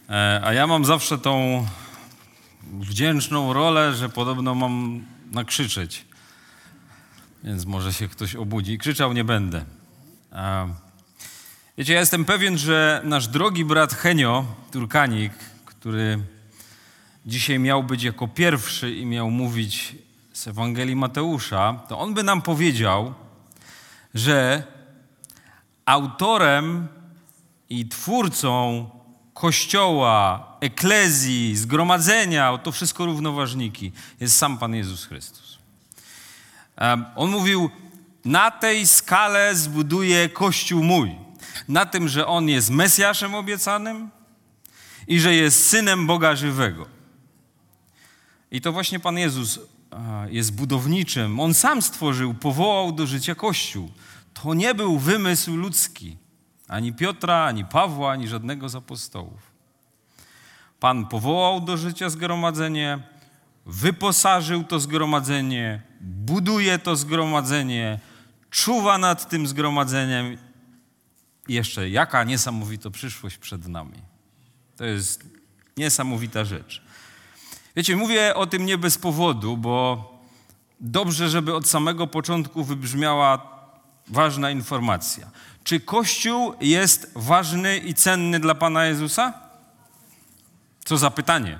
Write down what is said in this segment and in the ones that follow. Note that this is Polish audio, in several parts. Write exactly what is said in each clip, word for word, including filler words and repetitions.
A ja mam zawsze tą wdzięczną rolę, że podobno mam nakrzyczeć. Więc może się ktoś obudzi. Krzyczał nie będę. Wiecie, ja jestem pewien, że nasz drogi brat Henio Turkanik, który dzisiaj miał być jako pierwszy i miał mówić z Ewangelii Mateusza, to on by nam powiedział, że autorem i twórcą Kościoła, eklezji, zgromadzenia, to wszystko równoważniki, jest sam Pan Jezus Chrystus. On mówił, na tej skale zbuduję Kościół mój. Na tym, że On jest Mesjaszem obiecanym i że jest Synem Boga żywego. I to właśnie Pan Jezus jest budowniczym. On sam stworzył, powołał do życia Kościół. To nie był wymysł ludzki. Ani Piotra, ani Pawła, ani żadnego z apostołów. Pan powołał do życia zgromadzenie, wyposażył to zgromadzenie, buduje to zgromadzenie, czuwa nad tym zgromadzeniem. I jeszcze jaka niesamowita przyszłość przed nami. To jest niesamowita rzecz. Wiecie, mówię o tym nie bez powodu, bo dobrze, żeby od samego początku wybrzmiała ważna informacja. Czy Kościół jest ważny i cenny dla Pana Jezusa? Co za pytanie.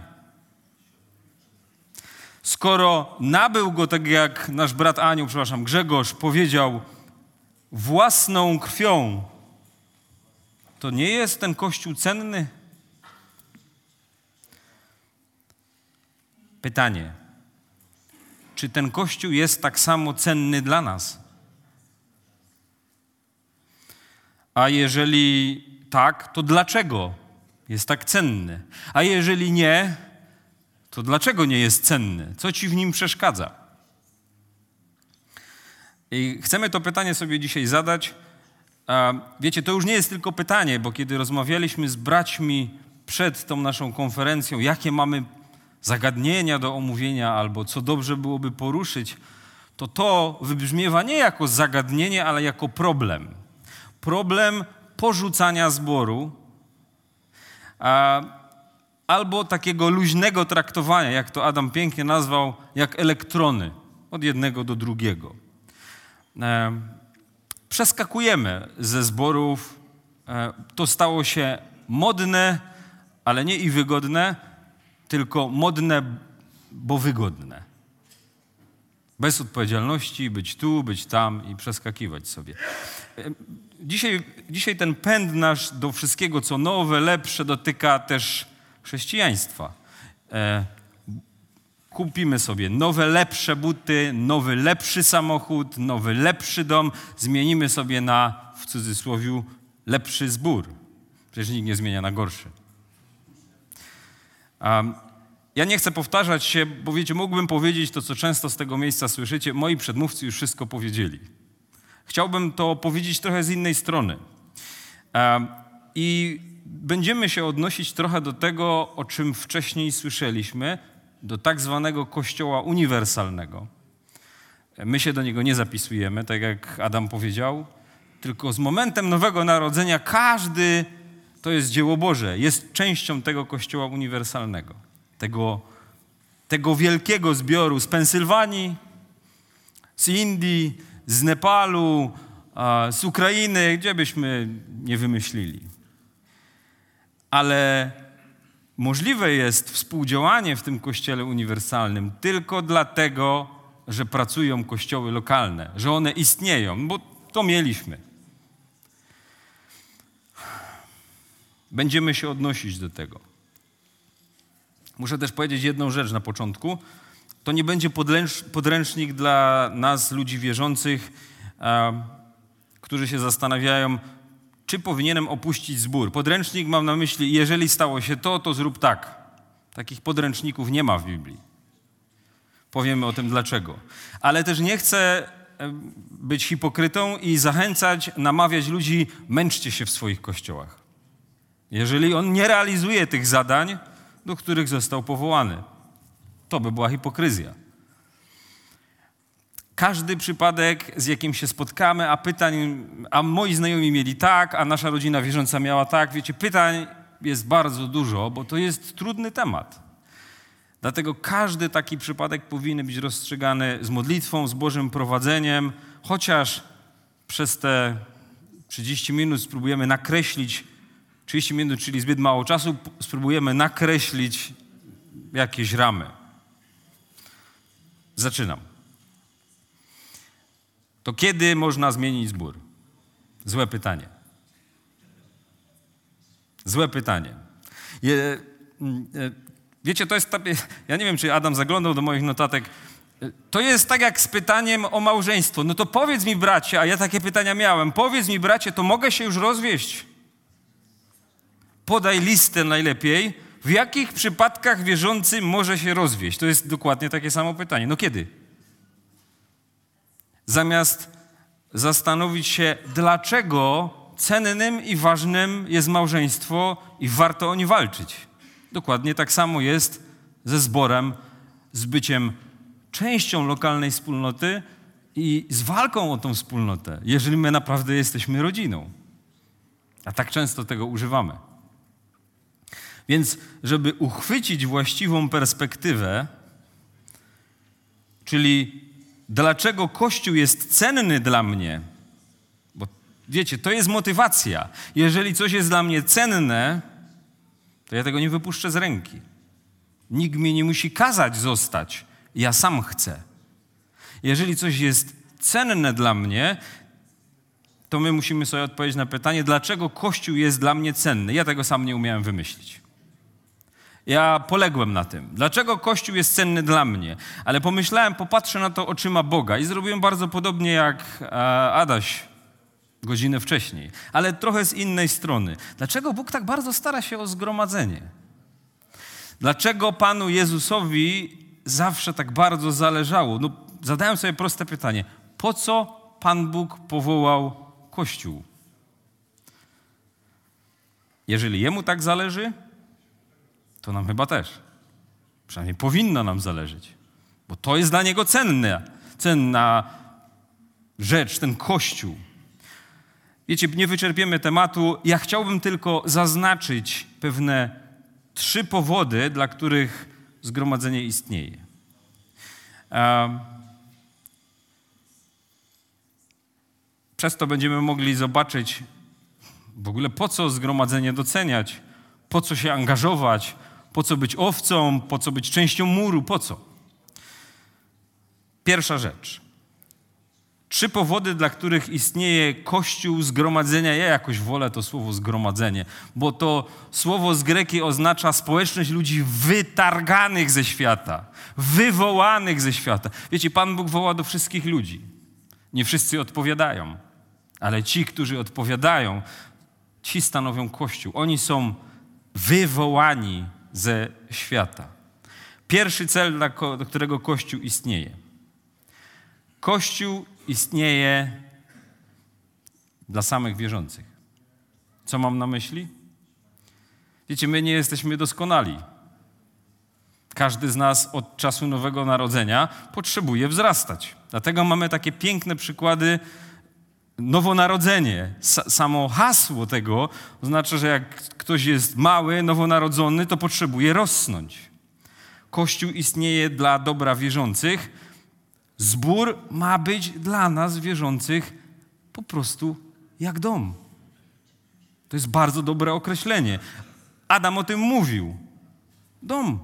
Skoro nabył go, tak jak nasz brat Anioł, przepraszam, Grzegorz powiedział, własną krwią, to nie jest ten Kościół cenny? Pytanie. Czy ten Kościół jest tak samo cenny dla nas? A jeżeli tak, to dlaczego jest tak cenny? A jeżeli nie, to dlaczego nie jest cenny? Co ci w nim przeszkadza? I chcemy to pytanie sobie dzisiaj zadać. Wiecie, to już nie jest tylko pytanie, bo kiedy rozmawialiśmy z braćmi przed tą naszą konferencją, jakie mamy zagadnienia do omówienia albo co dobrze byłoby poruszyć, to to wybrzmiewa nie jako zagadnienie, ale jako problem. Problem porzucania zboru a, albo takiego luźnego traktowania, jak to Adam pięknie nazwał, jak elektrony od jednego do drugiego. E, przeskakujemy ze zborów. E, to stało się modne, ale nie i wygodne, tylko modne, bo wygodne. Bez odpowiedzialności, być tu, być tam i przeskakiwać sobie. Dzisiaj, dzisiaj ten pęd nasz do wszystkiego, co nowe, lepsze, dotyka też chrześcijaństwa. E, kupimy sobie nowe, lepsze buty, nowy, lepszy samochód, nowy, lepszy dom. Zmienimy sobie na, w cudzysłowie, lepszy zbór. Przecież nikt nie zmienia na gorszy. Um, Ja nie chcę powtarzać się, bo wiecie, mógłbym powiedzieć to, co często z tego miejsca słyszycie. Moi przedmówcy już wszystko powiedzieli. Chciałbym to powiedzieć trochę z innej strony. I będziemy się odnosić trochę do tego, o czym wcześniej słyszeliśmy, do tak zwanego Kościoła uniwersalnego. My się do niego nie zapisujemy, tak jak Adam powiedział, tylko z momentem Nowego Narodzenia każdy, to jest dzieło Boże, jest częścią tego Kościoła uniwersalnego. Tego, tego wielkiego zbioru z Pensylwanii, z Indii, z Nepalu, z Ukrainy, gdzie byśmy nie wymyślili. Ale możliwe jest współdziałanie w tym Kościele uniwersalnym tylko dlatego, że pracują kościoły lokalne, że one istnieją, bo to mieliśmy. Będziemy się odnosić do tego. Muszę też powiedzieć jedną rzecz na początku. To nie będzie podręcznik dla nas, ludzi wierzących, e, którzy się zastanawiają, czy powinienem opuścić zbór. Podręcznik mam na myśli, jeżeli stało się to, to zrób tak. Takich podręczników nie ma w Biblii. Powiemy o tym dlaczego. Ale też nie chcę być hipokrytą i zachęcać, namawiać ludzi, męczcie się w swoich kościołach. Jeżeli on nie realizuje tych zadań, do których został powołany. To by była hipokryzja. Każdy przypadek, z jakim się spotkamy, a pytań, a moi znajomi mieli tak, a nasza rodzina wierząca miała tak, wiecie, pytań jest bardzo dużo, bo to jest trudny temat. Dlatego każdy taki przypadek powinien być rozstrzygany z modlitwą, z Bożym prowadzeniem, chociaż przez te trzydzieści minut spróbujemy nakreślić, trzydzieści minut, czyli zbyt mało czasu, spróbujemy nakreślić jakieś ramy. Zaczynam. To kiedy można zmienić zbór? Złe pytanie. Złe pytanie. Je, wiecie, to jest... Ja nie wiem, czy Adam zaglądał do moich notatek. To jest tak jak z pytaniem o małżeństwo. No to powiedz mi, bracie, a ja takie pytania miałem. Powiedz mi, bracie, to mogę się już rozwieść? Podaj listę najlepiej, w jakich przypadkach wierzący może się rozwieść. To jest dokładnie takie samo pytanie. No kiedy? Zamiast zastanowić się, dlaczego cennym i ważnym jest małżeństwo i warto o nie walczyć. Dokładnie tak samo jest ze zborem, z byciem częścią lokalnej wspólnoty i z walką o tą wspólnotę, jeżeli my naprawdę jesteśmy rodziną. A tak często tego używamy. Więc, żeby uchwycić właściwą perspektywę, czyli dlaczego Kościół jest cenny dla mnie, bo wiecie, to jest motywacja. Jeżeli coś jest dla mnie cenne, to ja tego nie wypuszczę z ręki. Nikt mnie nie musi kazać zostać. Ja sam chcę. Jeżeli coś jest cenne dla mnie, to my musimy sobie odpowiedzieć na pytanie, dlaczego Kościół jest dla mnie cenny. Ja tego sam nie umiałem wymyślić. Ja poległem na tym. Dlaczego Kościół jest cenny dla mnie? Ale pomyślałem, popatrzę na to oczyma Boga i zrobiłem bardzo podobnie jak Adaś godzinę wcześniej, ale trochę z innej strony. Dlaczego Bóg tak bardzo stara się o zgromadzenie? Dlaczego Panu Jezusowi zawsze tak bardzo zależało? No, zadałem sobie proste pytanie. Po co Pan Bóg powołał Kościół? Jeżeli Jemu tak zależy, to nam chyba też. Przynajmniej powinno nam zależeć. Bo to jest dla Niego cenne, cenna rzecz, ten Kościół. Wiecie, nie wyczerpiemy tematu. Ja chciałbym tylko zaznaczyć pewne trzy powody, dla których zgromadzenie istnieje. Um, przez to będziemy mogli zobaczyć w ogóle, po co zgromadzenie doceniać, po co się angażować, po co być owcą, po co być częścią muru, po co? Pierwsza rzecz. Trzy powody, dla których istnieje Kościół, zgromadzenia. Ja jakoś wolę to słowo zgromadzenie, bo to słowo z greki oznacza społeczność ludzi wytarganych ze świata, wywołanych ze świata. Wiecie, Pan Bóg woła do wszystkich ludzi. Nie wszyscy odpowiadają, ale ci, którzy odpowiadają, ci stanowią Kościół. Oni są wywołani ze świata. Pierwszy cel, dla którego Kościół istnieje. Kościół istnieje dla samych wierzących. Co mam na myśli? Wiecie, my nie jesteśmy doskonali. Każdy z nas od czasu Nowego Narodzenia potrzebuje wzrastać. Dlatego mamy takie piękne przykłady nowonarodzenie. Samo hasło tego oznacza, że jak ktoś jest mały, nowonarodzony, to potrzebuje rosnąć. Kościół istnieje dla dobra wierzących. Zbór ma być dla nas wierzących po prostu jak dom. To jest bardzo dobre określenie. Adam o tym mówił. Dom.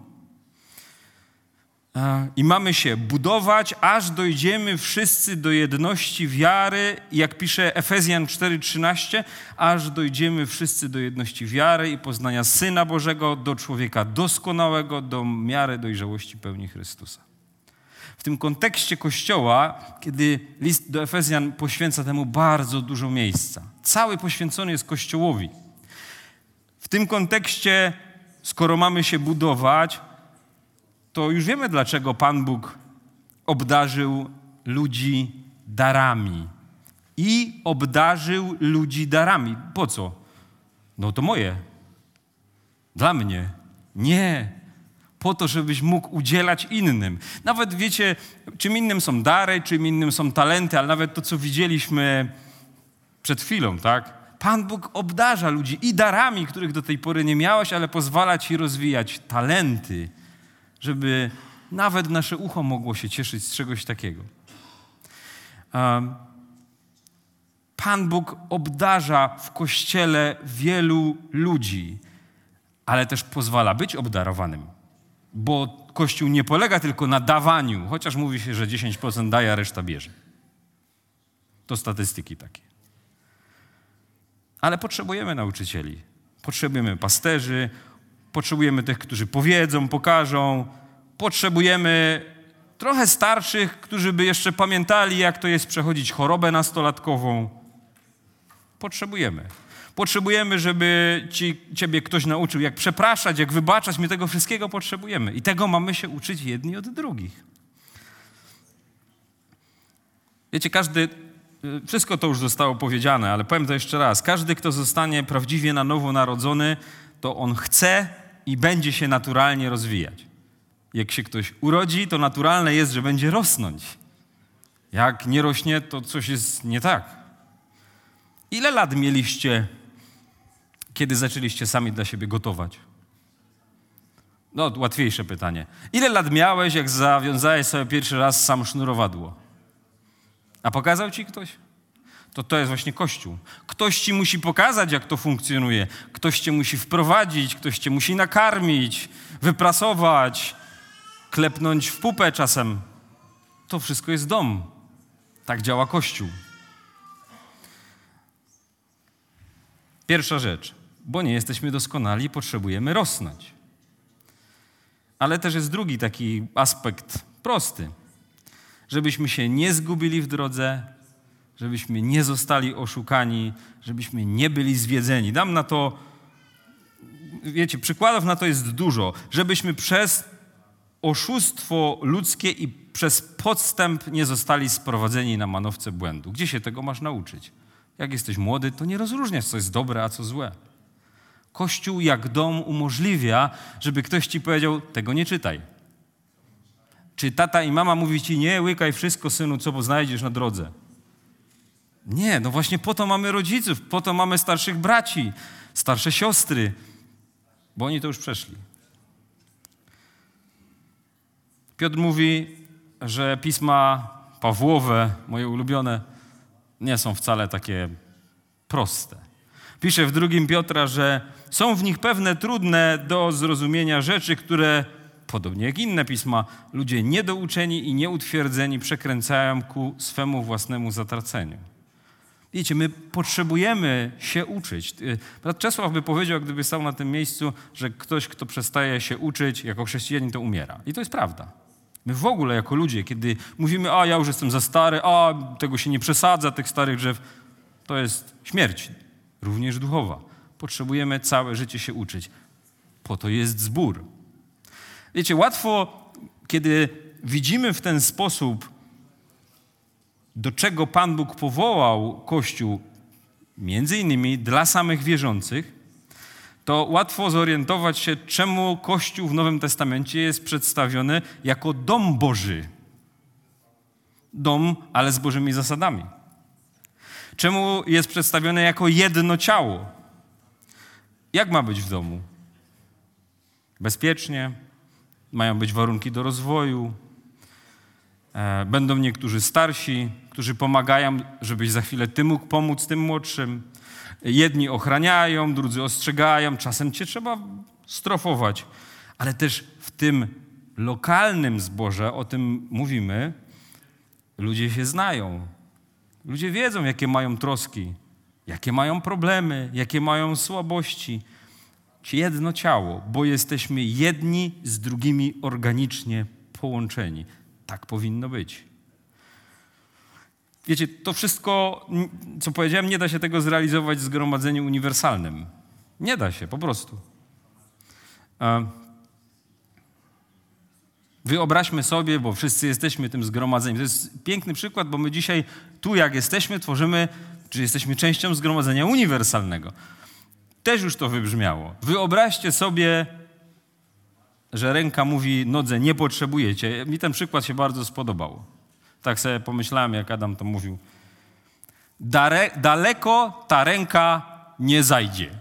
I mamy się budować, aż dojdziemy wszyscy do jedności wiary, jak pisze Efezjan cztery trzynaście, aż dojdziemy wszyscy do jedności wiary i poznania Syna Bożego, do człowieka doskonałego, do miary dojrzałości pełni Chrystusa. W tym kontekście Kościoła, kiedy list do Efezjan poświęca temu bardzo dużo miejsca. Cały poświęcony jest Kościołowi. W tym kontekście, skoro mamy się budować, to już wiemy, dlaczego Pan Bóg obdarzył ludzi darami. I obdarzył ludzi darami. Po co? No to moje. Dla mnie. Nie. Po to, żebyś mógł udzielać innym. Nawet wiecie, czym innym są dary, czym innym są talenty, ale nawet to, co widzieliśmy przed chwilą, tak? Pan Bóg obdarza ludzi i darami, których do tej pory nie miałeś, ale pozwala ci rozwijać talenty, żeby nawet nasze ucho mogło się cieszyć z czegoś takiego. Pan Bóg obdarza w Kościele wielu ludzi, ale też pozwala być obdarowanym, bo Kościół nie polega tylko na dawaniu, chociaż mówi się, że dziesięć procent daje, a reszta bierze. To statystyki takie. Ale potrzebujemy nauczycieli, potrzebujemy pasterzy, potrzebujemy tych, którzy powiedzą, pokażą, potrzebujemy trochę starszych, którzy by jeszcze pamiętali, jak to jest przechodzić chorobę nastolatkową. Potrzebujemy. Potrzebujemy, żeby ci, ciebie ktoś nauczył, jak przepraszać, jak wybaczać. My tego wszystkiego potrzebujemy. I tego mamy się uczyć jedni od drugich. Wiecie, każdy, wszystko to już zostało powiedziane, ale powiem to jeszcze raz. Każdy, kto zostanie prawdziwie na nowo narodzony, to on chce i będzie się naturalnie rozwijać. Jak się ktoś urodzi, to naturalne jest, że będzie rosnąć. Jak nie rośnie, to coś jest nie tak. Ile lat mieliście, kiedy zaczęliście sami dla siebie gotować? No, łatwiejsze pytanie. Ile lat miałeś, jak zawiązałeś sobie pierwszy raz sam sznurowadło? A pokazał ci ktoś? To to jest właśnie Kościół. Ktoś ci musi pokazać, jak to funkcjonuje. Ktoś cię musi wprowadzić, ktoś cię musi nakarmić, wyprasować, klepnąć w pupę czasem. To wszystko jest dom. Tak działa Kościół. Pierwsza rzecz, bo nie jesteśmy doskonali, potrzebujemy rosnąć. Ale też jest drugi taki aspekt prosty. Żebyśmy się nie zgubili w drodze, żebyśmy nie zostali oszukani, żebyśmy nie byli zwiedzeni. Dam na to, wiecie, przykładów na to jest dużo. Żebyśmy przez oszustwo ludzkie i przez podstęp nie zostali sprowadzeni na manowce błędu. Gdzie się tego masz nauczyć? Jak jesteś młody, to nie rozróżniasz, co jest dobre, a co złe. Kościół jak dom umożliwia, żeby ktoś ci powiedział, tego nie czytaj. Czy tata i mama mówi ci, nie łykaj wszystko, synu, co znajdziesz na drodze. Nie, no właśnie po to mamy rodziców, po to mamy starszych braci, starsze siostry, bo oni to już przeszli. Piotr mówi, że pisma Pawłowe, moje ulubione, nie są wcale takie proste. Pisze w drugim Piotra, że są w nich pewne trudne do zrozumienia rzeczy, które, podobnie jak inne pisma, ludzie niedouczeni i nieutwierdzeni przekręcają ku swemu własnemu zatraceniu. Wiecie, my potrzebujemy się uczyć. Brat Czesław by powiedział, gdyby stał na tym miejscu, że ktoś, kto przestaje się uczyć jako chrześcijanin, to umiera. I to jest prawda. My w ogóle jako ludzie, kiedy mówimy, a ja już jestem za stary, a tego się nie przesadza, tych starych drzew, to jest śmierć, również duchowa. Potrzebujemy całe życie się uczyć. Po to jest zbór. Wiecie, łatwo, kiedy widzimy w ten sposób, do czego Pan Bóg powołał Kościół, między innymi dla samych wierzących, to łatwo zorientować się, czemu Kościół w Nowym Testamencie jest przedstawiony jako dom Boży. Dom, ale z Bożymi zasadami. Czemu jest przedstawiony jako jedno ciało? Jak ma być w domu? Bezpiecznie, mają być warunki do rozwoju, e, będą niektórzy starsi, którzy pomagają, żebyś za chwilę ty mógł pomóc tym młodszym. Jedni ochraniają, drudzy ostrzegają, czasem cię trzeba strofować, ale też w tym lokalnym zborze, o tym mówimy, ludzie się znają. Ludzie wiedzą, jakie mają troski, jakie mają problemy, jakie mają słabości. Jedno ciało, bo jesteśmy jedni z drugimi organicznie połączeni. Tak powinno być. Wiecie, to wszystko, co powiedziałem, nie da się tego zrealizować w zgromadzeniu uniwersalnym. Nie da się, po prostu. Wyobraźmy sobie, bo wszyscy jesteśmy tym zgromadzeniem. To jest piękny przykład, bo my dzisiaj tu, jak jesteśmy, tworzymy, czy jesteśmy częścią zgromadzenia uniwersalnego. Też już to wybrzmiało. Wyobraźcie sobie, że ręka mówi nodze, nie potrzebujecie. Mi ten przykład się bardzo spodobał. Tak sobie pomyślałem, jak Adam to mówił. Dare, daleko ta ręka nie zajdzie.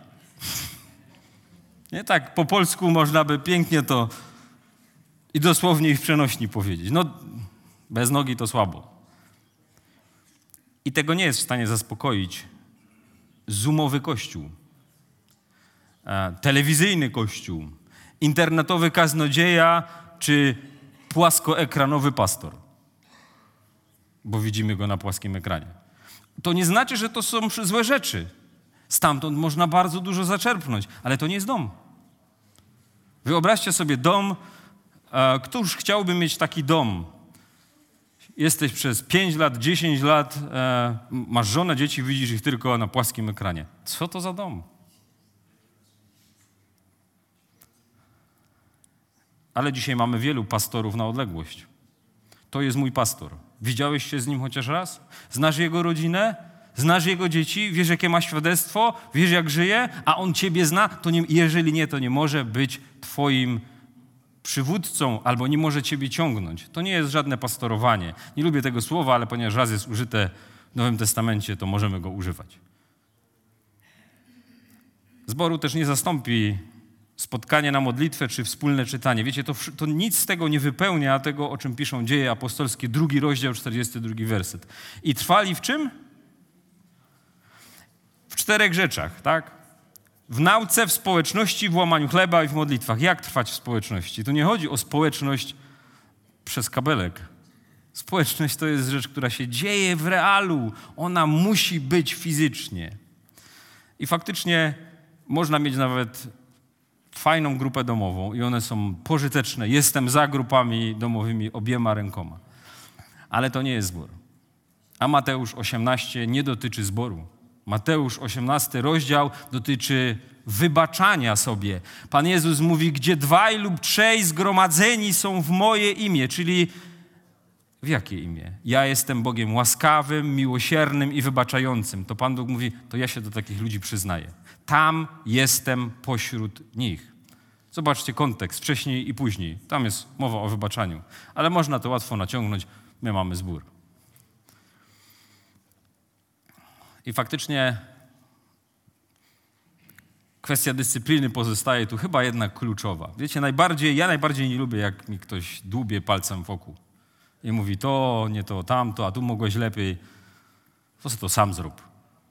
Nie tak po polsku można by pięknie to i dosłownie i w przenośni powiedzieć. No, bez nogi to słabo. I tego nie jest w stanie zaspokoić zoomowy kościół, e, telewizyjny kościół, internetowy kaznodzieja czy płaskoekranowy pastor, bo widzimy go na płaskim ekranie. To nie znaczy, że to są złe rzeczy. Stamtąd można bardzo dużo zaczerpnąć, ale to nie jest dom. Wyobraźcie sobie dom, e, któż chciałby mieć taki dom? Jesteś przez pięć lat, dziesięć lat, e, masz żonę, dzieci, widzisz ich tylko na płaskim ekranie. Co to za dom? Ale dzisiaj mamy wielu pastorów na odległość. To jest mój pastor. Widziałeś się z nim chociaż raz? Znasz jego rodzinę? Znasz jego dzieci? Wiesz, jakie ma świadectwo? Wiesz, jak żyje? A on ciebie zna? To nie, jeżeli nie, to nie może być twoim przywódcą albo nie może ciebie ciągnąć. To nie jest żadne pastorowanie. Nie lubię tego słowa, ale ponieważ raz jest użyte w Nowym Testamencie, to możemy go używać. Zboru też nie zastąpi spotkanie na modlitwę czy wspólne czytanie. Wiecie, to, to nic z tego nie wypełnia tego, o czym piszą Dzieje Apostolskie, drugi rozdział, czterdziesty drugi werset. I trwali w czym? W czterech rzeczach, tak? W nauce, w społeczności, w łamaniu chleba i w modlitwach. Jak trwać w społeczności? Tu nie chodzi o społeczność przez kabelek. Społeczność to jest rzecz, która się dzieje w realu. Ona musi być fizycznie. I faktycznie można mieć nawet fajną grupę domową i one są pożyteczne. Jestem za grupami domowymi obiema rękoma. Ale to nie jest zbór. A Mateusz osiemnaście nie dotyczy zboru. Mateusz osiemnasty rozdział dotyczy wybaczania sobie. Pan Jezus mówi, gdzie dwaj lub trzej zgromadzeni są w moje imię, czyli w jakie imię? Ja jestem Bogiem łaskawym, miłosiernym i wybaczającym. To Pan Bóg mówi, to ja się do takich ludzi przyznaję. Tam jestem pośród nich. Zobaczcie kontekst, wcześniej i później. Tam jest mowa o wybaczaniu. Ale można to łatwo naciągnąć. My mamy zbór. I faktycznie kwestia dyscypliny pozostaje tu chyba jednak kluczowa. Wiecie, najbardziej, ja najbardziej nie lubię, jak mi ktoś dłubie palcem wokół i mówi to, nie to, tamto, a tu mogłeś lepiej. Po prostu to sam zrób.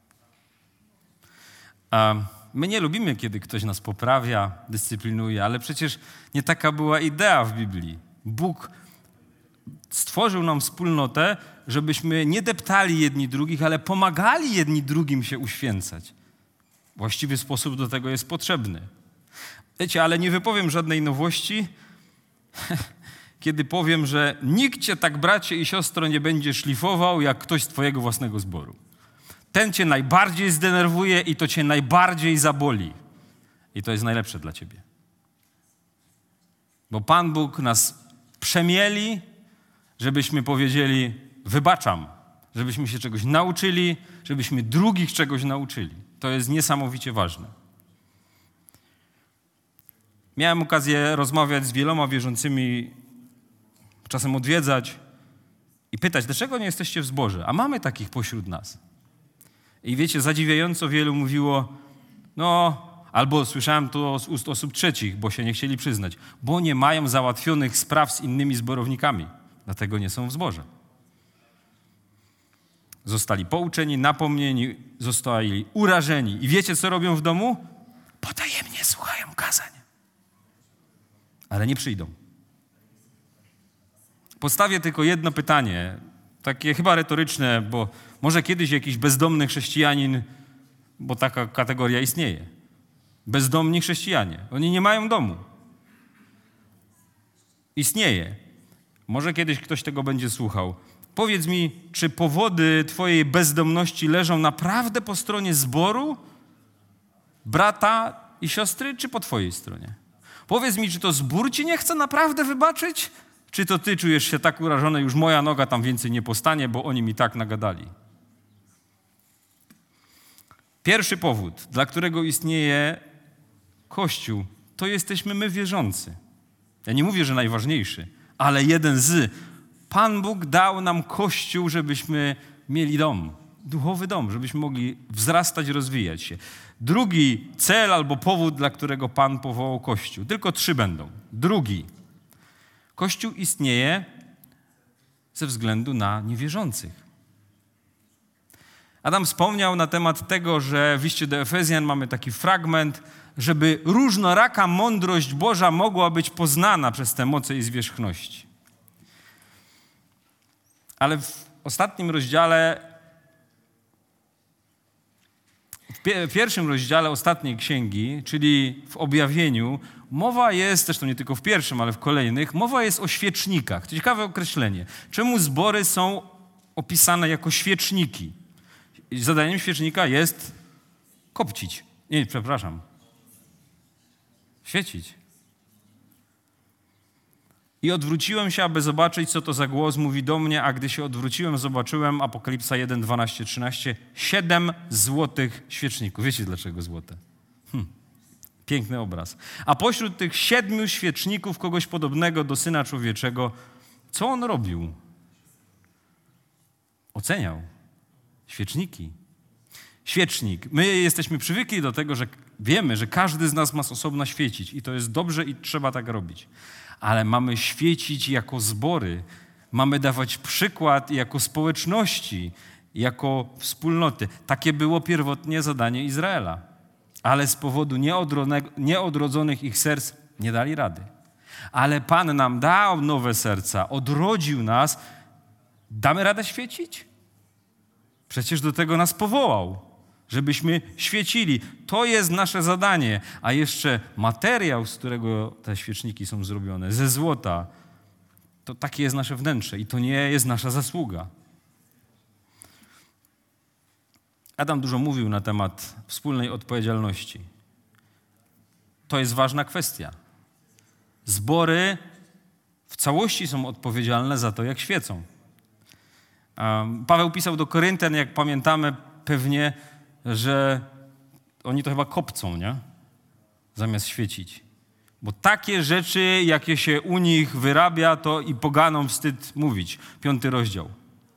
A my nie lubimy, kiedy ktoś nas poprawia, dyscyplinuje, ale przecież nie taka była idea w Biblii. Bóg stworzył nam wspólnotę, żebyśmy nie deptali jedni drugich, ale pomagali jedni drugim się uświęcać. Właściwy sposób do tego jest potrzebny. Wiecie, ale nie wypowiem żadnej nowości, kiedy powiem, że nikt cię tak, bracie i siostro, nie będzie szlifował, jak ktoś z twojego własnego zboru. Ten cię najbardziej zdenerwuje i to cię najbardziej zaboli. I to jest najlepsze dla ciebie. Bo Pan Bóg nas przemieli, żebyśmy powiedzieli, wybaczam, żebyśmy się czegoś nauczyli, żebyśmy drugich czegoś nauczyli. To jest niesamowicie ważne. Miałem okazję rozmawiać z wieloma wierzącymi, czasem odwiedzać i pytać, dlaczego nie jesteście w zborze? A mamy takich pośród nas. I wiecie, zadziwiająco wielu mówiło, no, albo słyszałem to z ust osób trzecich, bo się nie chcieli przyznać, bo nie mają załatwionych spraw z innymi zborownikami. Dlatego nie są w zborze. Zostali pouczeni, napomnieni, zostali urażeni. I wiecie, co robią w domu? Potajemnie słuchają kazań. Ale nie przyjdą. Postawię tylko jedno pytanie, takie chyba retoryczne, bo może kiedyś jakiś bezdomny chrześcijanin, bo taka kategoria istnieje. Bezdomni chrześcijanie. Oni nie mają domu. Istnieje. Może kiedyś ktoś tego będzie słuchał. Powiedz mi, czy powody twojej bezdomności leżą naprawdę po stronie zboru, brata i siostry, czy po twojej stronie? Powiedz mi, czy to zbór ci nie chce naprawdę wybaczyć, czy to ty czujesz się tak urażony, już moja noga tam więcej nie postanie, bo oni mi tak nagadali. Pierwszy powód, dla którego istnieje Kościół, to jesteśmy my wierzący. Ja nie mówię, że najważniejszy, ale jeden z. Pan Bóg dał nam Kościół, żebyśmy mieli dom. duchowy dom, żebyśmy mogli wzrastać, rozwijać się. Drugi cel albo powód, dla którego Pan powołał Kościół. Tylko trzy będą. Drugi. Kościół istnieje ze względu na niewierzących. Adam wspomniał na temat tego, że w liście do Efezjan mamy taki fragment, żeby różnoraka mądrość Boża mogła być poznana przez te moce i zwierzchności. Ale w ostatnim rozdziale, w pierwszym rozdziale ostatniej księgi, czyli w objawieniu, mowa jest, zresztą nie tylko w pierwszym, ale w kolejnych, mowa jest o świecznikach. To ciekawe określenie. Czemu zbory są opisane jako świeczniki? Zadaniem świecznika jest kopcić. Nie, przepraszam. Świecić. I odwróciłem się, aby zobaczyć, co to za głos mówi do mnie, a gdy się odwróciłem, zobaczyłem, Apokalipsa jeden, dwanaście, trzynaście, siedem złotych świeczników. Wiecie dlaczego złote? Hm. Piękny obraz. A pośród tych siedmiu świeczników kogoś podobnego do Syna Człowieczego, co on robił? Oceniał. Świeczniki. Świecznik. My jesteśmy przywykli do tego, że wiemy, że każdy z nas ma z osobna świecić i to jest dobrze i trzeba tak robić. Ale mamy świecić jako zbory. Mamy dawać przykład jako społeczności, jako wspólnoty. Takie było pierwotnie zadanie Izraela. Ale z powodu nieodrodzonych ich serc nie dali rady. Ale Pan nam dał nowe serca, odrodził nas. Damy radę świecić? Przecież do tego nas powołał, żebyśmy świecili. To jest nasze zadanie. A jeszcze materiał, z którego te świeczniki są zrobione, ze złota, to takie jest nasze wnętrze i to nie jest nasza zasługa. Adam dużo mówił na temat wspólnej odpowiedzialności. To jest ważna kwestia. Zbory w całości są odpowiedzialne za to, jak świecą. Paweł pisał do Koryntian, jak pamiętamy pewnie, że oni to chyba kopcą, nie? Zamiast świecić. Bo takie rzeczy, jakie się u nich wyrabia, to i poganom wstyd mówić. Piąty rozdział.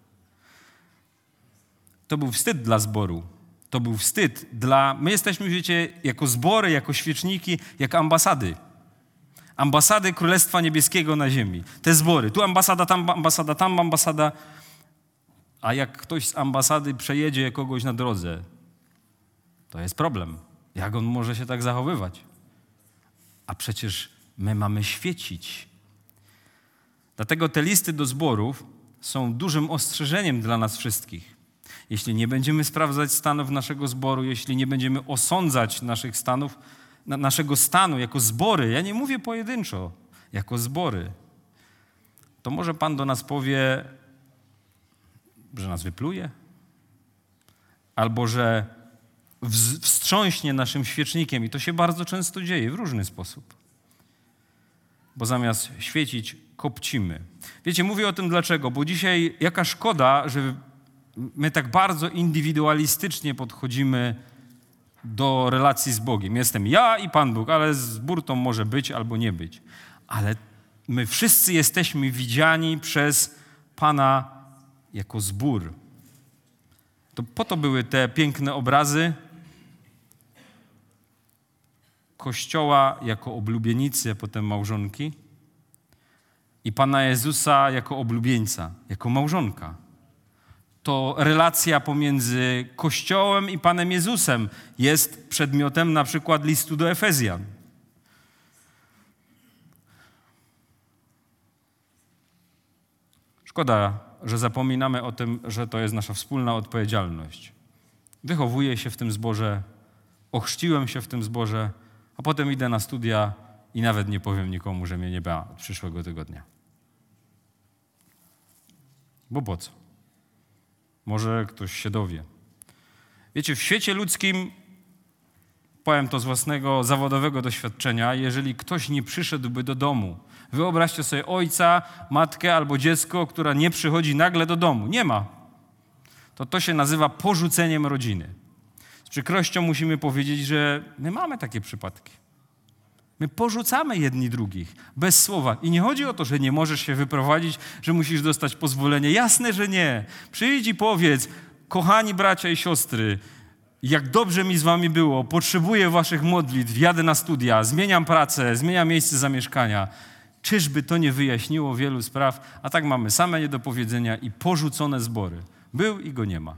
To był wstyd dla zboru. To był wstyd dla... My jesteśmy, wiecie, jako zbory, jako świeczniki, jak ambasady. Ambasady Królestwa Niebieskiego na ziemi. Te zbory. Tu ambasada, tam ambasada, tam ambasada. A jak ktoś z ambasady przejedzie kogoś na drodze, to jest problem. Jak on może się tak zachowywać? A przecież my mamy świecić. Dlatego te listy do zborów są dużym ostrzeżeniem dla nas wszystkich. Jeśli nie będziemy sprawdzać stanów naszego zboru, jeśli nie będziemy osądzać naszych stanów, na, naszego stanu jako zbory, ja nie mówię pojedynczo, jako zbory, to może Pan do nas powie, że nas wypluje, albo że wstrząśnie naszym świecznikiem i to się bardzo często dzieje w różny sposób. Bo zamiast świecić, kopcimy. Wiecie, mówię o tym dlaczego, bo dzisiaj jaka szkoda, że my tak bardzo indywidualistycznie podchodzimy do relacji z Bogiem. Jestem ja i Pan Bóg, ale zbór to może być albo nie być. Ale my wszyscy jesteśmy widziani przez Pana jako zbór. To po to były te piękne obrazy Kościoła jako oblubienicy, a potem małżonki i Pana Jezusa jako oblubieńca, jako małżonka. To relacja pomiędzy Kościołem i Panem Jezusem jest przedmiotem na przykład listu do Efezjan. Szkoda, że zapominamy o tym, że to jest nasza wspólna odpowiedzialność. Wychowuję się w tym zborze, ochrzciłem się w tym zborze, a potem idę na studia i nawet nie powiem nikomu, że mnie nie ma przyszłego tygodnia. Bo po co? Może ktoś się dowie. Wiecie, w świecie ludzkim, powiem to z własnego zawodowego doświadczenia, jeżeli ktoś nie przyszedłby do domu, wyobraźcie sobie ojca, matkę albo dziecko, która nie przychodzi nagle do domu. Nie ma. To to się nazywa porzuceniem rodziny. Z przykrością musimy powiedzieć, że my mamy takie przypadki. My porzucamy jedni drugich, bez słowa. I nie chodzi o to, że nie możesz się wyprowadzić, że musisz dostać pozwolenie. Jasne, że nie. Przyjdź i powiedz, kochani bracia i siostry, jak dobrze mi z wami było, potrzebuję waszych modlitw, jadę na studia, zmieniam pracę, zmieniam miejsce zamieszkania. Czyżby to nie wyjaśniło wielu spraw? A tak mamy same niedopowiedzenia i porzucone zbory. Był i go nie ma.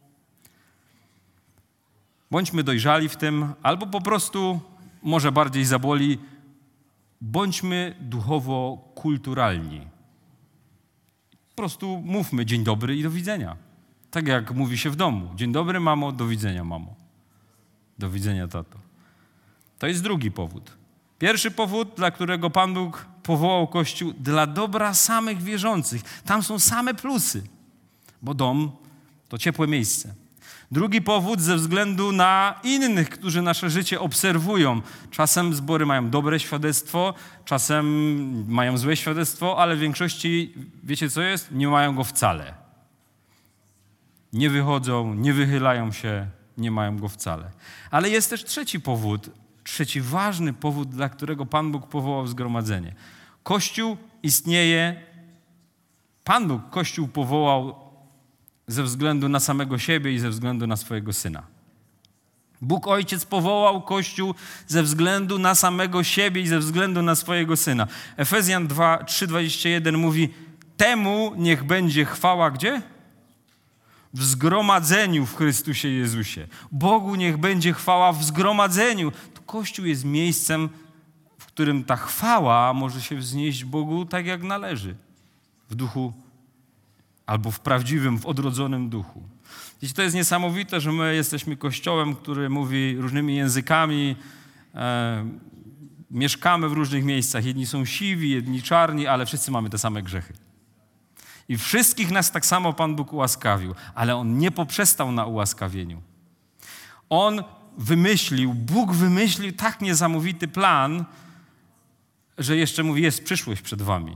Bądźmy dojrzali w tym, albo po prostu, może bardziej zaboli, bądźmy duchowo kulturalni. Po prostu mówmy dzień dobry i do widzenia. Tak jak mówi się w domu. Dzień dobry, mamo, do widzenia, mamo. Do widzenia, tato. To jest drugi powód. Pierwszy powód, dla którego Pan Bóg powołał Kościół, dla dobra samych wierzących. Tam są same plusy, bo dom to ciepłe miejsce. Drugi powód ze względu na innych, którzy nasze życie obserwują. Czasem zbory mają dobre świadectwo, czasem mają złe świadectwo, ale w większości, wiecie co jest? Nie mają go wcale. Nie wychodzą, nie wychylają się, nie mają go wcale. Ale jest też trzeci powód, trzeci ważny powód, dla którego Pan Bóg powołał zgromadzenie. Kościół istnieje, Pan Bóg Kościół powołał ze względu na samego siebie i ze względu na swojego Syna. Bóg Ojciec powołał Kościół ze względu na samego siebie i ze względu na swojego Syna. Efezjan trzy dwadzieścia jeden mówi, temu niech będzie chwała gdzie? W zgromadzeniu w Chrystusie Jezusie. Bogu niech będzie chwała w zgromadzeniu. To Kościół jest miejscem, w którym ta chwała może się wznieść Bogu tak jak należy. W duchu albo w prawdziwym, w odrodzonym duchu. Wiecie, to jest niesamowite, że my jesteśmy Kościołem, który mówi różnymi językami, e, mieszkamy w różnych miejscach. Jedni są siwi, jedni czarni, ale wszyscy mamy te same grzechy. I wszystkich nas tak samo Pan Bóg ułaskawił, ale On nie poprzestał na ułaskawieniu. On wymyślił, Bóg wymyślił tak niesamowity plan, że jeszcze mówi, jest przyszłość przed wami.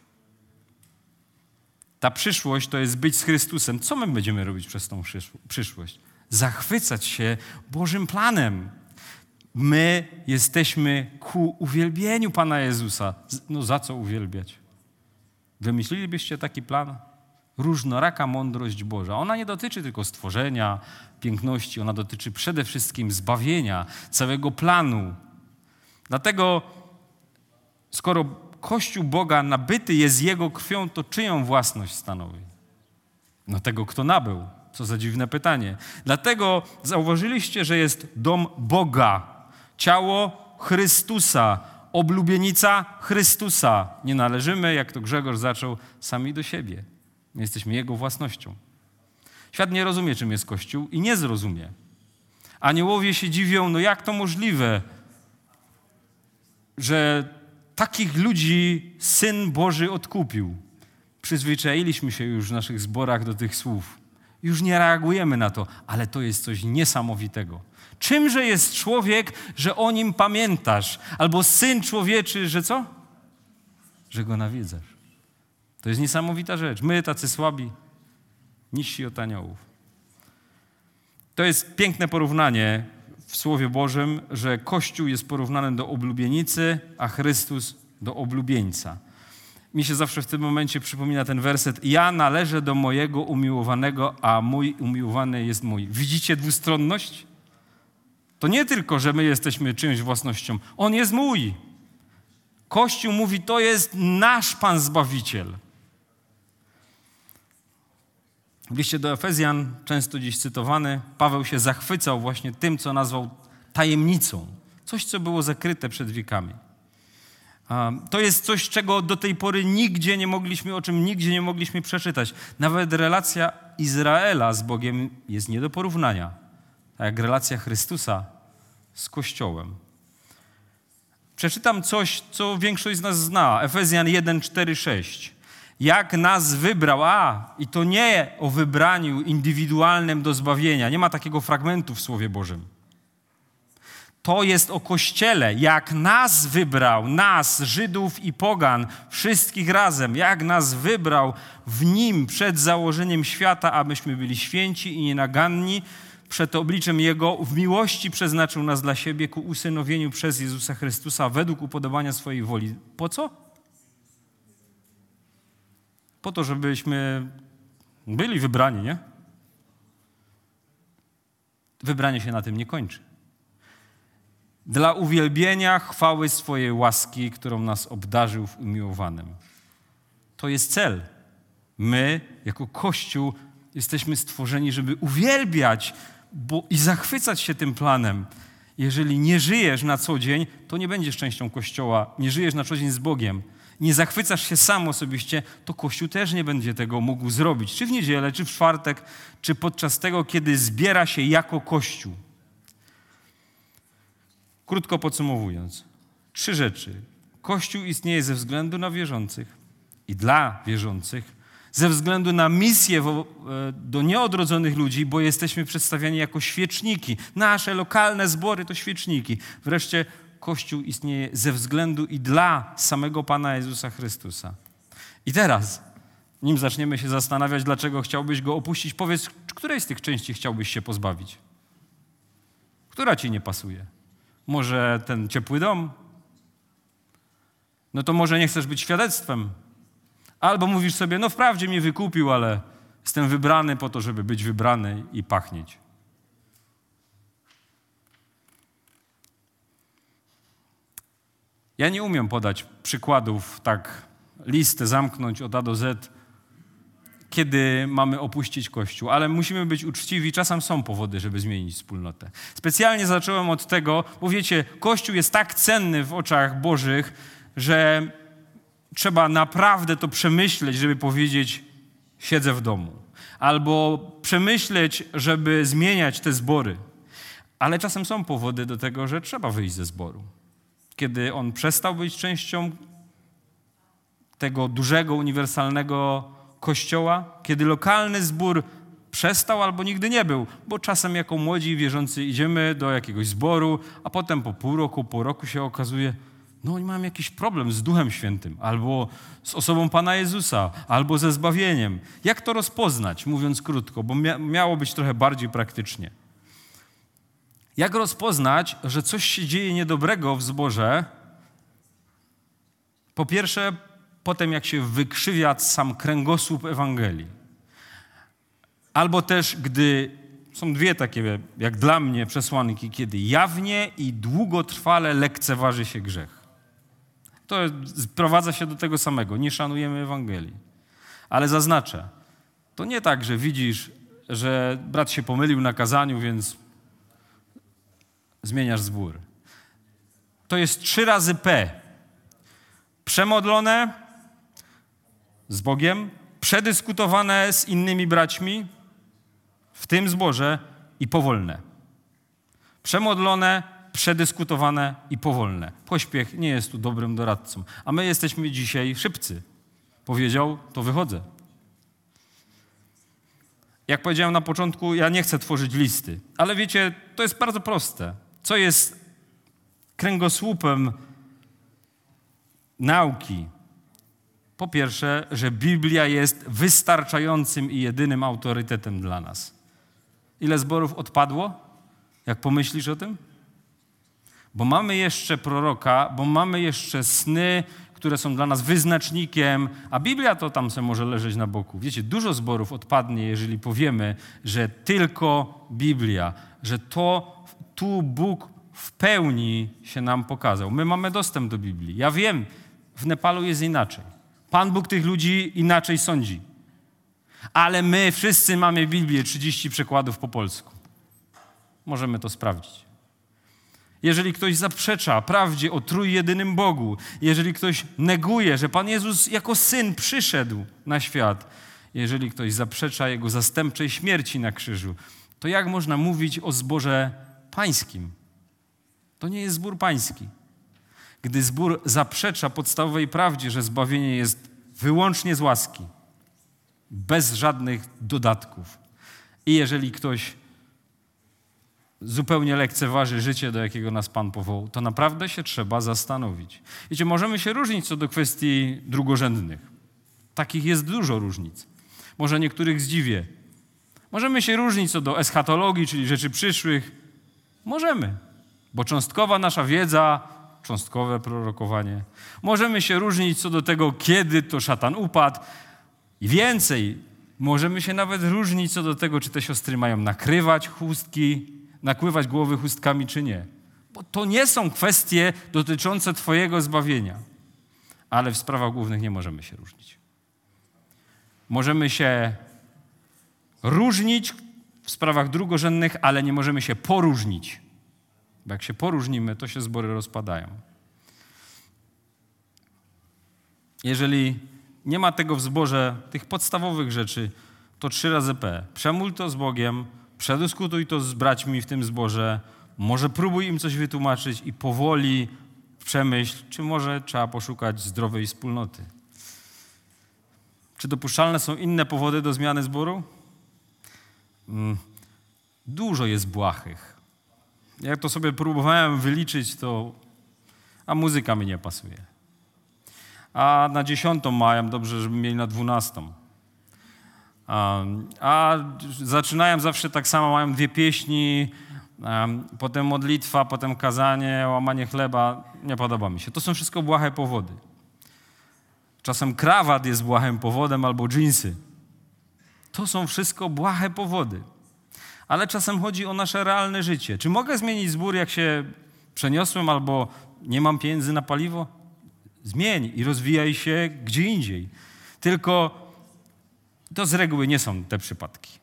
Ta przyszłość to jest być z Chrystusem. Co my będziemy robić przez tą przyszłość? Zachwycać się Bożym planem. My jesteśmy ku uwielbieniu Pana Jezusa. No za co uwielbiać? Wymyślilibyście taki plan? Różnoraka mądrość Boża. Ona nie dotyczy tylko stworzenia, piękności. Ona dotyczy przede wszystkim zbawienia, całego planu. Dlatego, skoro Kościół Boga nabyty jest Jego krwią, to czyją własność stanowi? No tego, kto nabył. Co za dziwne pytanie. Dlatego zauważyliście, że jest dom Boga, ciało Chrystusa, oblubienica Chrystusa. Nie należymy, jak to Grzegorz zaczął, sami do siebie. My jesteśmy Jego własnością. Świat nie rozumie, czym jest Kościół i nie zrozumie. Aniołowie się dziwią, no jak to możliwe, że takich ludzi Syn Boży odkupił. Przyzwyczailiśmy się już w naszych zborach do tych słów. Już nie reagujemy na to, ale to jest coś niesamowitego. Czymże jest człowiek, że o nim pamiętasz? Albo Syn Człowieczy, że co? Że go nawiedzasz. To jest niesamowita rzecz. My, tacy słabi, niżsi od aniołów. To jest piękne porównanie w Słowie Bożym, że Kościół jest porównany do oblubienicy, a Chrystus do oblubieńca. Mi się zawsze w tym momencie przypomina ten werset. Ja należę do mojego umiłowanego, a mój umiłowany jest mój. Widzicie dwustronność? To nie tylko, że my jesteśmy czymś własnością. On jest mój. Kościół mówi, to jest nasz Pan Zbawiciel. W liście do Efezjan, często dziś cytowany, Paweł się zachwycał właśnie tym, co nazwał tajemnicą. Coś, co było zakryte przed wiekami. To jest coś, czego do tej pory nigdzie nie mogliśmy, o czym nigdzie nie mogliśmy przeczytać. Nawet relacja Izraela z Bogiem jest nie do porównania. Tak jak relacja Chrystusa z Kościołem. Przeczytam coś, co większość z nas zna. Efezjan jeden, cztery, sześć. Jak nas wybrał, a i to nie o wybraniu indywidualnym do zbawienia. Nie ma takiego fragmentu w Słowie Bożym. To jest o Kościele. Jak nas wybrał, nas, Żydów i pogan, wszystkich razem. Jak nas wybrał w Nim przed założeniem świata, abyśmy byli święci i nienaganni, przed obliczem Jego w miłości przeznaczył nas dla siebie ku usynowieniu przez Jezusa Chrystusa według upodobania swojej woli. Po co? Po to, żebyśmy byli wybrani, nie? wybranie się na tym nie kończy. Dla uwielbienia chwały swojej łaski, którą nas obdarzył w umiłowanym. To jest cel. My, jako Kościół, jesteśmy stworzeni, żeby uwielbiać bo, i zachwycać się tym planem. Jeżeli nie żyjesz na co dzień, to nie będziesz częścią Kościoła. Nie żyjesz na co dzień z Bogiem. Nie zachwycasz się sam osobiście, to Kościół też nie będzie tego mógł zrobić. Czy w niedzielę, czy w czwartek, czy podczas tego, kiedy zbiera się jako Kościół. Krótko podsumowując, trzy rzeczy. Kościół istnieje ze względu na wierzących i dla wierzących, ze względu na misję do nieodrodzonych ludzi, bo jesteśmy przedstawiani jako świeczniki. Nasze lokalne zbory to świeczniki. Wreszcie Kościół istnieje ze względu i dla samego Pana Jezusa Chrystusa. I teraz, nim zaczniemy się zastanawiać, dlaczego chciałbyś Go opuścić, powiedz, której z tych części chciałbyś się pozbawić? Która ci nie pasuje? Może ten ciepły dom? No to może nie chcesz być świadectwem. Albo mówisz sobie, no wprawdzie mnie wykupił, ale jestem wybrany po to, żeby być wybrany i pachnieć. Ja nie umiem podać przykładów, tak listę zamknąć od A do Z, kiedy mamy opuścić Kościół, ale musimy być uczciwi. Czasem są powody, żeby zmienić wspólnotę. Specjalnie zacząłem od tego, bo wiecie, Kościół jest tak cenny w oczach Bożych, że trzeba naprawdę to przemyśleć, żeby powiedzieć, siedzę w domu. Albo przemyśleć, żeby zmieniać te zbory. Ale czasem są powody do tego, że trzeba wyjść ze zboru. Kiedy on przestał być częścią tego dużego, uniwersalnego Kościoła, kiedy lokalny zbór przestał albo nigdy nie był, bo czasem jako młodzi wierzący idziemy do jakiegoś zboru, a potem po pół roku, po roku się okazuje, no oni mają jakiś problem z Duchem Świętym, albo z osobą Pana Jezusa, albo ze zbawieniem. Jak to rozpoznać, mówiąc krótko, bo mia- miało być trochę bardziej praktycznie. Jak rozpoznać, że coś się dzieje niedobrego w zborze? Po pierwsze, potem jak się wykrzywia sam kręgosłup Ewangelii. Albo też, gdy są dwie takie, jak dla mnie, przesłanki, kiedy jawnie i długotrwale lekceważy się grzech. To sprowadza się do tego samego. Nie szanujemy Ewangelii. Ale zaznaczę, to nie tak, że widzisz, że brat się pomylił na kazaniu, więc zmieniasz zbór. To jest trzy razy P. Przemodlone z Bogiem, przedyskutowane z innymi braćmi w tym zborze i powolne. Przemodlone, przedyskutowane i powolne. Pośpiech nie jest tu dobrym doradcą. A my jesteśmy dzisiaj szybcy. Powiedział, to wychodzę. Jak powiedziałem na początku, ja nie chcę tworzyć listy. Ale wiecie, to jest bardzo proste. Co jest kręgosłupem nauki? Po pierwsze, że Biblia jest wystarczającym i jedynym autorytetem dla nas. Ile zborów odpadło? Jak pomyślisz o tym? Bo mamy jeszcze proroka, bo mamy jeszcze sny, które są dla nas wyznacznikiem, a Biblia to tam se może leżeć na boku. Wiecie, dużo zborów odpadnie, jeżeli powiemy, że tylko Biblia, że to tu Bóg w pełni się nam pokazał. My mamy dostęp do Biblii. Ja wiem, w Nepalu jest inaczej. Pan Bóg tych ludzi inaczej sądzi. Ale my wszyscy mamy Biblię, trzydzieści przekładów po polsku. Możemy to sprawdzić. Jeżeli ktoś zaprzecza prawdzie o trójjedynym Bogu, jeżeli ktoś neguje, że Pan Jezus jako Syn przyszedł na świat, jeżeli ktoś zaprzecza Jego zastępczej śmierci na krzyżu, to jak można mówić o zborze pańskim? To nie jest zbór pański. Gdy zbór zaprzecza podstawowej prawdzie, że zbawienie jest wyłącznie z łaski, bez żadnych dodatków. I jeżeli ktoś zupełnie lekceważy życie, do jakiego nas Pan powołał, to naprawdę się trzeba zastanowić. Wiecie, możemy się różnić co do kwestii drugorzędnych. Takich jest dużo różnic. Może niektórych zdziwię. Możemy się różnić co do eschatologii, czyli rzeczy przyszłych. Możemy, bo cząstkowa nasza wiedza, cząstkowe prorokowanie. Możemy się różnić co do tego, kiedy to szatan upadł. I więcej, możemy się nawet różnić co do tego, czy te siostry mają nakrywać chustki nakływać głowy chustkami, czy nie. Bo to nie są kwestie dotyczące twojego zbawienia. Ale w sprawach głównych nie możemy się różnić. Możemy się różnić w sprawach drugorzędnych, ale nie możemy się poróżnić. Bo jak się poróżnimy, to się zbory rozpadają. Jeżeli nie ma tego w zborze, tych podstawowych rzeczy, to trzy razy P. Przemól to z Bogiem, przedyskutuj to z braćmi w tym zborze, może próbuj im coś wytłumaczyć i powoli przemyśl, czy może trzeba poszukać zdrowej wspólnoty. Czy dopuszczalne są inne powody do zmiany zboru? Hmm. Dużo jest błahych. Jak to sobie próbowałem wyliczyć, to a muzyka mi nie pasuje. A na dziesiątą mają, dobrze, żeby mieli na dwunastą. A, a zaczynają zawsze tak samo, mają dwie pieśni, a, potem modlitwa, potem kazanie, łamanie chleba. Nie podoba mi się. To są wszystko błahe powody. Czasem krawat jest błahym powodem albo dżinsy. To są wszystko błahe powody. Ale czasem chodzi o nasze realne życie. Czy mogę zmienić zbór, jak się przeniosłem albo nie mam pieniędzy na paliwo? Zmień i rozwijaj się gdzie indziej. Tylko to z reguły nie są te przypadki.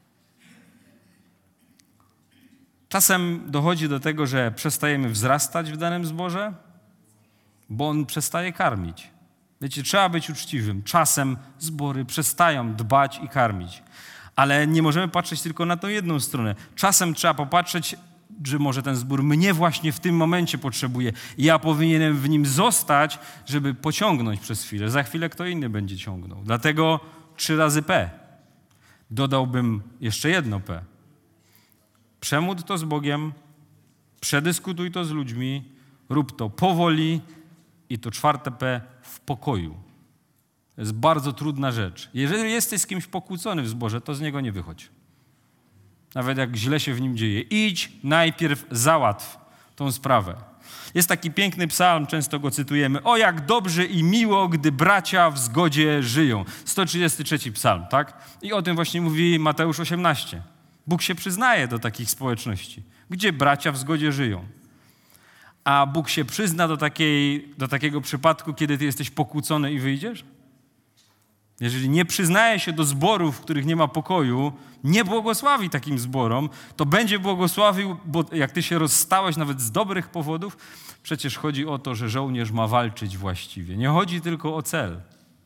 Czasem dochodzi do tego, że przestajemy wzrastać w danym zborze, bo on przestaje karmić. Wiecie, trzeba być uczciwym. Czasem zbory przestają dbać i karmić. Ale nie możemy patrzeć tylko na tą jedną stronę. Czasem trzeba popatrzeć, że może ten zbór mnie właśnie w tym momencie potrzebuje. Ja powinienem w nim zostać, żeby pociągnąć przez chwilę. Za chwilę kto inny będzie ciągnął. Dlatego trzy razy P. Dodałbym jeszcze jedno P. Przemódl to z Bogiem, przedyskutuj to z ludźmi, rób to powoli i to czwarte P w pokoju. To jest bardzo trudna rzecz. Jeżeli jesteś z kimś pokłócony w zborze, to z niego nie wychodź. Nawet jak źle się w nim dzieje. Idź, najpierw załatw tą sprawę. Jest taki piękny psalm, często go cytujemy. O, jak dobrze i miło, gdy bracia w zgodzie żyją. sto trzydziesty trzeci psalm, tak? I o tym właśnie mówi Mateusz osiemnaście. Bóg się przyznaje do takich społeczności, gdzie bracia w zgodzie żyją. A Bóg się przyzna do, takiej, do takiego przypadku, kiedy ty jesteś pokłócony i wyjdziesz? Jeżeli nie przyznaje się do zborów, w których nie ma pokoju, nie błogosławi takim zborom, to będzie błogosławił, bo jak ty się rozstałeś nawet z dobrych powodów, przecież chodzi o to, że żołnierz ma walczyć właściwie. Nie chodzi tylko o cel.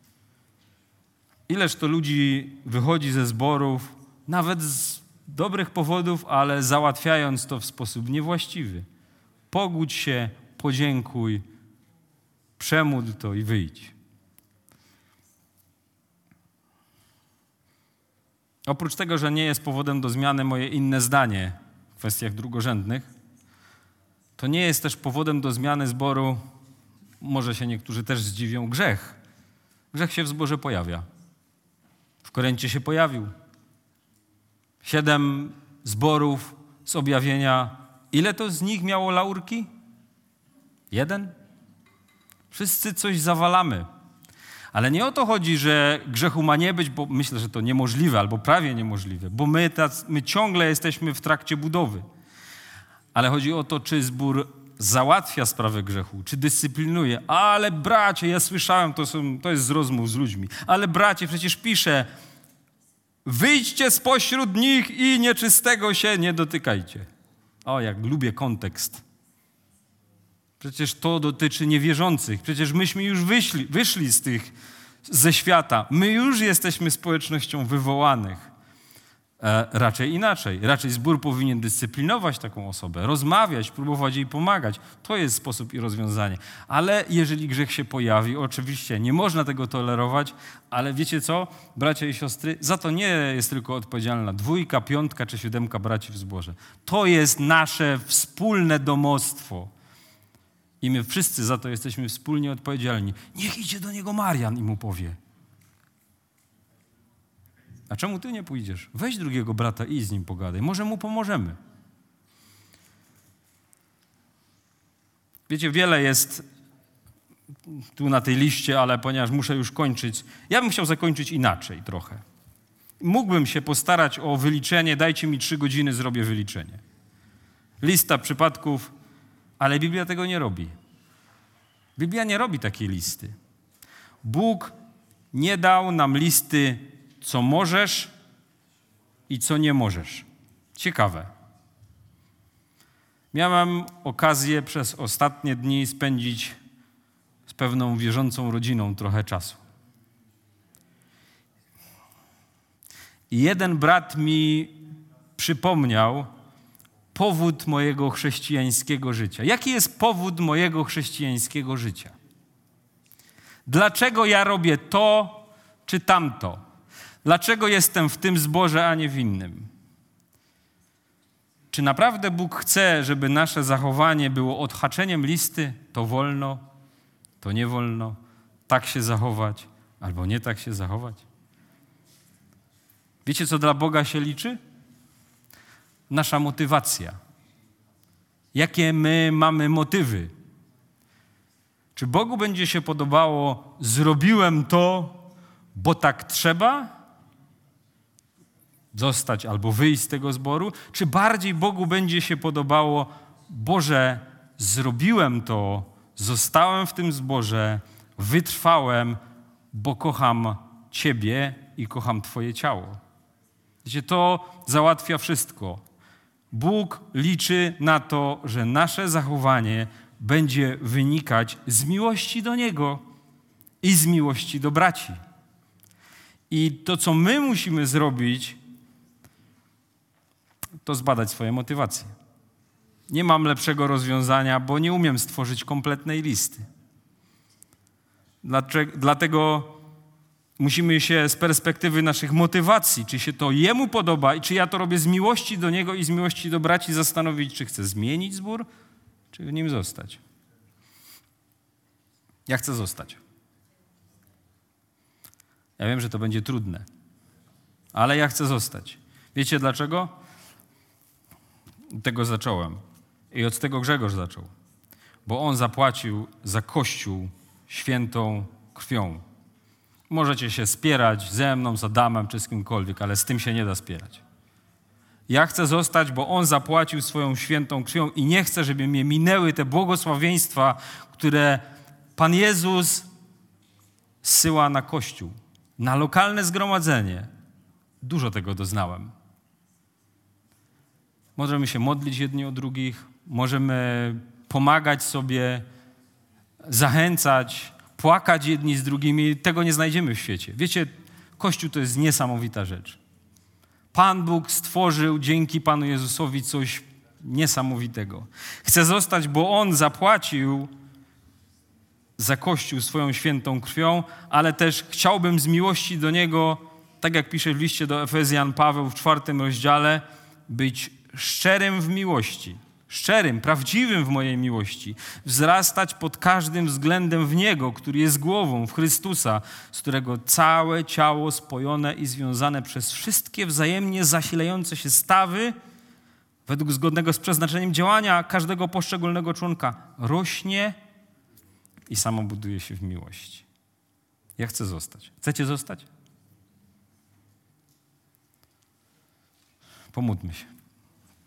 Ileż to ludzi wychodzi ze zborów, nawet z dobrych powodów, ale załatwiając to w sposób niewłaściwy. Pogódź się, podziękuj, przemódl to i wyjdź. Oprócz tego, że nie jest powodem do zmiany moje inne zdanie w kwestiach drugorzędnych, to nie jest też powodem do zmiany zboru, może się niektórzy też zdziwią, grzech. Grzech się w zborze pojawia. W Koryncie się pojawił. Siedem zborów z objawienia. Ile to z nich miało laurki? Jeden? Wszyscy coś zawalamy. Ale nie o to chodzi, że grzechu ma nie być, bo myślę, że to niemożliwe albo prawie niemożliwe, bo my, tac, my ciągle jesteśmy w trakcie budowy. Ale chodzi o to, czy zbór załatwia sprawę grzechu, czy dyscyplinuje. Ale bracie, ja słyszałem, to, są, to jest z rozmów z ludźmi, ale bracie, przecież pisze, wyjdźcie spośród nich i nieczystego się nie dotykajcie. O, jak lubię kontekst. Przecież to dotyczy niewierzących. Przecież myśmy już wyszli, wyszli z tych, ze świata. My już jesteśmy społecznością wywołanych. E, raczej inaczej. Raczej zbór powinien dyscyplinować taką osobę, rozmawiać, próbować jej pomagać. To jest sposób i rozwiązanie. Ale jeżeli grzech się pojawi, oczywiście nie można tego tolerować, ale wiecie co, bracia i siostry, za to nie jest tylko odpowiedzialna dwójka, piątka czy siódemka braci w zborze. To jest nasze wspólne domostwo. I my wszyscy za to jesteśmy wspólnie odpowiedzialni. Niech idzie do niego Marian i mu powie. A czemu ty nie pójdziesz? Weź drugiego brata i z nim pogadaj. Może mu pomożemy. Wiecie, wiele jest tu na tej liście, ale ponieważ muszę już kończyć, ja bym chciał zakończyć inaczej trochę. Mógłbym się postarać o wyliczenie, dajcie mi trzy godziny, zrobię wyliczenie. lista przypadków, ale Biblia tego nie robi. Biblia nie robi takiej listy. Bóg nie dał nam listy, co możesz i co nie możesz. Ciekawe. Miałem okazję przez ostatnie dni spędzić z pewną wierzącą rodziną trochę czasu. I jeden brat mi przypomniał powód mojego chrześcijańskiego życia. Jaki jest powód mojego chrześcijańskiego życia? Dlaczego ja robię to czy tamto? Dlaczego jestem w tym zborze, a nie w innym? Czy naprawdę Bóg chce, żeby nasze zachowanie było odhaczeniem listy? To wolno, to nie wolno, tak się zachować albo nie tak się zachować? Wiecie, co dla Boga się liczy? Nasza motywacja. Jakie my mamy motywy? Czy Bogu będzie się podobało, zrobiłem to, bo tak trzeba zostać albo wyjść z tego zboru? Czy bardziej Bogu będzie się podobało, Boże, zrobiłem to, zostałem w tym zborze, wytrwałem, bo kocham Ciebie i kocham Twoje ciało. Wiecie, to załatwia wszystko. Bóg liczy na to, że nasze zachowanie będzie wynikać z miłości do Niego i z miłości do braci. I to, co my musimy zrobić, to zbadać swoje motywacje. Nie mam lepszego rozwiązania, bo nie umiem stworzyć kompletnej listy. Dlatego musimy się z perspektywy naszych motywacji, czy się to Jemu podoba i czy ja to robię z miłości do Niego i z miłości do braci, zastanowić, czy chcę zmienić zbór, czy w nim zostać. Ja chcę zostać. Ja wiem, że to będzie trudne, ale ja chcę zostać. Wiecie dlaczego? Od tego zacząłem. I od tego Grzegorz zaczął. Bo on zapłacił za Kościół świętą krwią. Możecie się spierać ze mną, z Adamem czy z kimkolwiek, ale z tym się nie da spierać. Ja chcę zostać, bo on zapłacił swoją świętą krwią i nie chcę, żeby mnie minęły te błogosławieństwa, które Pan Jezus zsyła na Kościół, na lokalne zgromadzenie. Dużo tego doznałem. Możemy się modlić jedni o drugich, możemy pomagać sobie, zachęcać, płakać jedni z drugimi. Tego nie znajdziemy w świecie. Wiecie, Kościół to jest niesamowita rzecz. Pan Bóg stworzył dzięki Panu Jezusowi coś niesamowitego. Chcę zostać, bo On zapłacił za Kościół swoją świętą krwią, ale też chciałbym z miłości do Niego, tak jak pisze w liście do Efezjan Paweł w czwartym rozdziale, być szczerym w miłości, szczerym, prawdziwym w mojej miłości, wzrastać pod każdym względem w Niego, który jest głową, w Chrystusa, z którego całe ciało spojone i związane przez wszystkie wzajemnie zasilające się stawy, według zgodnego z przeznaczeniem działania każdego poszczególnego członka, rośnie i samo buduje się w miłości. Ja chcę zostać. Chcecie zostać? Pomódlmy się.